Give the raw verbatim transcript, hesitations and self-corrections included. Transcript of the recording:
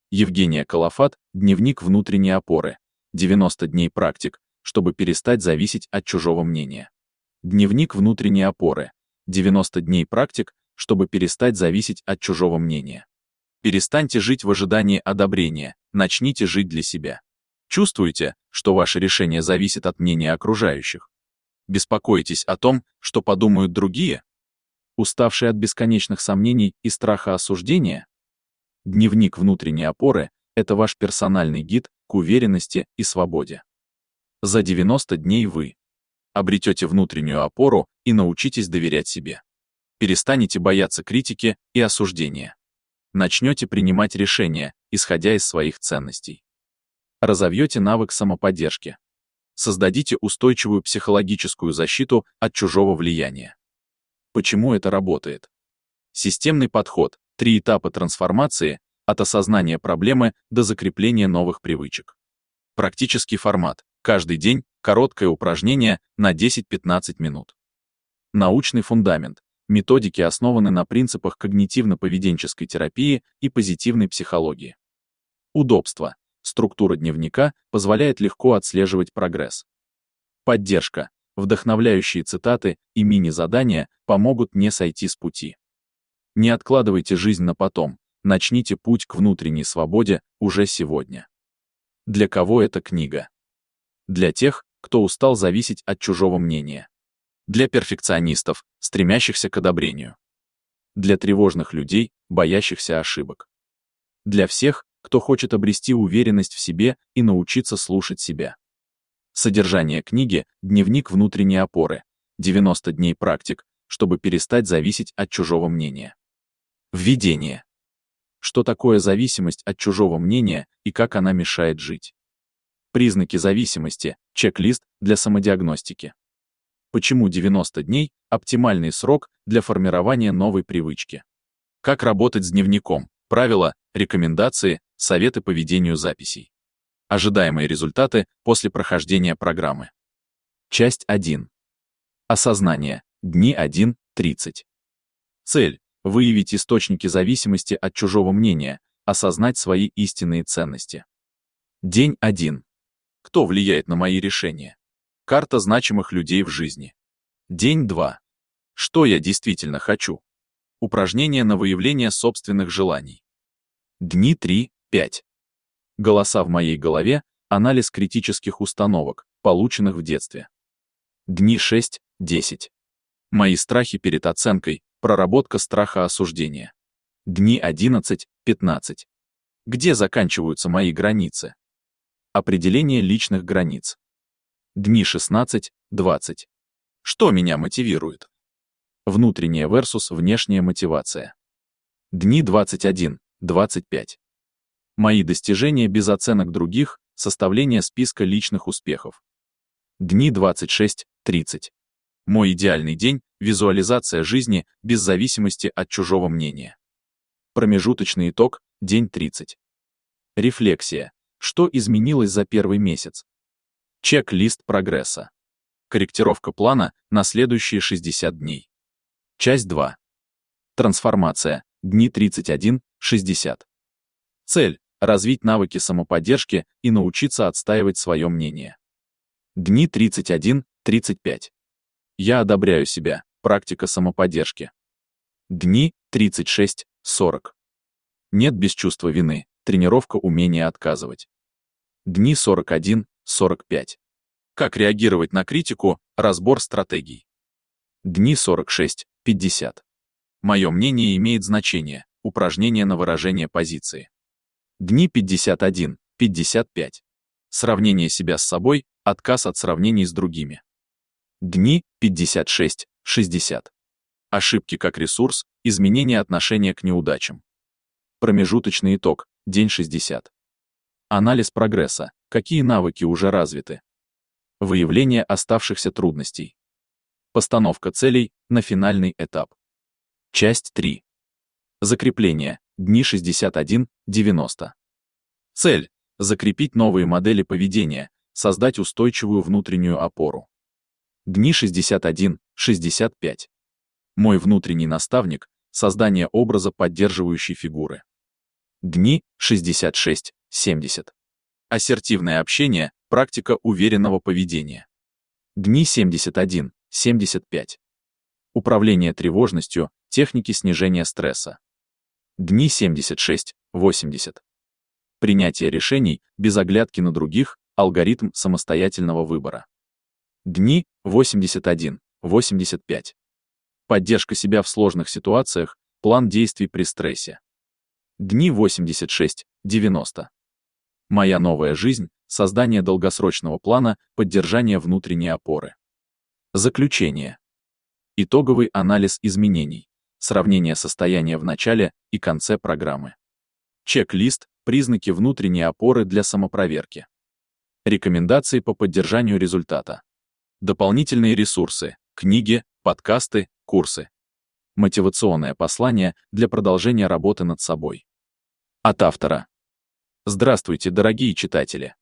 Евгения Калафат, дневник внутренней опоры. девяносто дней практик, чтобы перестать зависеть от чужого мнения. Дневник внутренней опоры. девяносто дней практик, чтобы перестать зависеть от чужого мнения. Перестаньте жить в ожидании одобрения, начните жить для себя. Чувствуете, что ваше решение зависит от мнения окружающих? Беспокоитесь о том, что подумают другие? Уставшие от бесконечных сомнений и страха осуждения? Дневник внутренней опоры — это ваш персональный гид к уверенности и свободе. За девяносто дней вы обретете внутреннюю опору и научитесь доверять себе. Перестанете бояться критики и осуждения. Начнете принимать решения, исходя из своих ценностей. Разовьете навык самоподдержки. Создадите устойчивую психологическую защиту от чужого влияния. Почему это работает? Системный подход, три этапа трансформации, от осознания проблемы до закрепления новых привычек. Практический формат, каждый день, короткое упражнение на десять-пятнадцать минут. Научный фундамент, методики основаны на принципах когнитивно-поведенческой терапии и позитивной психологии. Удобство. Структура дневника позволяет легко отслеживать прогресс. Поддержка. Вдохновляющие цитаты и мини-задания помогут не сойти с пути. Не откладывайте жизнь на потом, начните путь к внутренней свободе уже сегодня. Для кого эта книга? Для тех, кто устал зависеть от чужого мнения. Для перфекционистов, стремящихся к одобрению. Для тревожных людей, боящихся ошибок. Для всех, кто хочет обрести уверенность в себе и научиться слушать себя. Содержание книги — дневник внутренней опоры, девяносто дней практик, чтобы перестать зависеть от чужого мнения. Введение. Что такое зависимость от чужого мнения и как она мешает жить? Признаки зависимости, чек-лист для самодиагностики. Почему девяносто дней – оптимальный срок для формирования новой привычки? Как работать с дневником? Правила, рекомендации, советы по ведению записей. Ожидаемые результаты после прохождения программы. Часть один. Осознание. Дни один-тридцать. Цель – выявить источники зависимости от чужого мнения, осознать свои истинные ценности. День один. Кто влияет на мои решения? Карта значимых людей в жизни. День два. Что я действительно хочу? Упражнение на выявление собственных желаний. Дни три-пять. Голоса в моей голове, анализ критических установок, полученных в детстве. Дни шесть-десять. Мои страхи перед оценкой, проработка страха осуждения. Дни одиннадцать-пятнадцать. Где заканчиваются мои границы? Определение личных границ. Дни шестнадцать-двадцать. Что меня мотивирует? Внутренняя versus внешняя мотивация. Дни двадцать один-двадцать пять. Мои достижения без оценок других, составление списка личных успехов. Дни двадцать шесть-тридцать. Мой идеальный день — визуализация жизни без зависимости от чужого мнения. Промежуточный итог — день тридцать. Рефлексия. Что изменилось за первый месяц? Чек-лист прогресса. Корректировка плана на следующие шестьдесят дней. Часть два. Трансформация. Дни тридцать один-шестьдесят. Цель – развить навыки самоподдержки и научиться отстаивать свое мнение. Дни тридцать один-тридцать пять. Я одобряю себя. Практика самоподдержки. Дни тридцать шесть-сорок. Нет без чувства вины. Тренировка умения отказывать. Дни сорок один-сорок пять. Как реагировать на критику? Разбор стратегий. Дни сорок шесть-пятьдесят. Мое мнение имеет значение. Упражнение на выражение позиции. Дни пятьдесят один-пятьдесят пять. Сравнение себя с собой, отказ от сравнений с другими. Дни пятьдесят шесть-шестьдесят. Ошибки как ресурс, изменение отношения к неудачам. Промежуточный итог, день шестьдесят. Анализ прогресса, какие навыки уже развиты. Выявление оставшихся трудностей. Постановка целей на финальный этап. Часть три. Закрепление, дни шестьдесят один-девяносто. Цель – закрепить новые модели поведения, создать устойчивую внутреннюю опору. Дни шестьдесят один-шестьдесят пять. Мой внутренний наставник – создание образа поддерживающей фигуры. Дни шестьдесят шесть семьдесят. Ассертивное общение, практика уверенного поведения. Дни семьдесят один семьдесят пять. Управление тревожностью, техники снижения стресса. Дни семьдесят шесть восемьдесят. Принятие решений без оглядки на других, алгоритм самостоятельного выбора. Дни восемьдесят один восемьдесят пять. Поддержка себя в сложных ситуациях, план действий при стрессе. Дни восемьдесят шесть девяносто. Моя новая жизнь, создание долгосрочного плана, поддержание внутренней опоры. Заключение. Итоговый анализ изменений. Сравнение состояния в начале и конце программы. Чек-лист, признаки внутренней опоры для самопроверки. Рекомендации по поддержанию результата. Дополнительные ресурсы, книги, подкасты, курсы. Мотивационное послание для продолжения работы над собой. От автора. Здравствуйте, дорогие читатели!